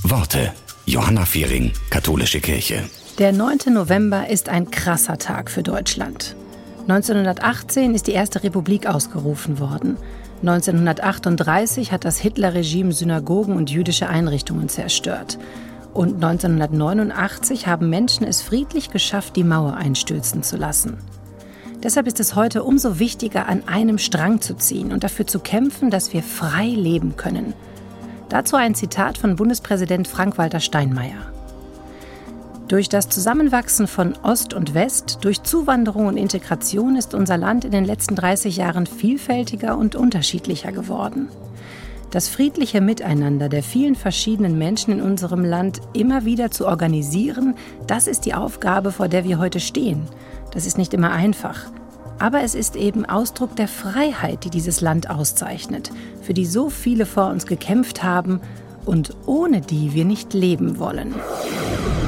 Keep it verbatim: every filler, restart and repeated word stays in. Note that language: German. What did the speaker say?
Worte. Johanna Fehring, Katholische Kirche. Der neunte November ist ein krasser Tag für Deutschland. neunzehnhundertachtzehn ist die erste Republik ausgerufen worden. neunzehnhundertachtunddreißig hat das Hitlerregime Synagogen und jüdische Einrichtungen zerstört. Und neunzehnhundertneunundachtzig haben Menschen es friedlich geschafft, die Mauer einstürzen zu lassen. Deshalb ist es heute umso wichtiger, an einem Strang zu ziehen und dafür zu kämpfen, dass wir frei leben können. Dazu ein Zitat von Bundespräsident Frank-Walter Steinmeier. Durch das Zusammenwachsen von Ost und West, durch Zuwanderung und Integration ist unser Land in den letzten dreißig Jahren vielfältiger und unterschiedlicher geworden. Das friedliche Miteinander der vielen verschiedenen Menschen in unserem Land immer wieder zu organisieren, das ist die Aufgabe, vor der wir heute stehen. Das ist nicht immer einfach. Aber es ist eben Ausdruck der Freiheit, die dieses Land auszeichnet, für die so viele vor uns gekämpft haben und ohne die wir nicht leben wollen.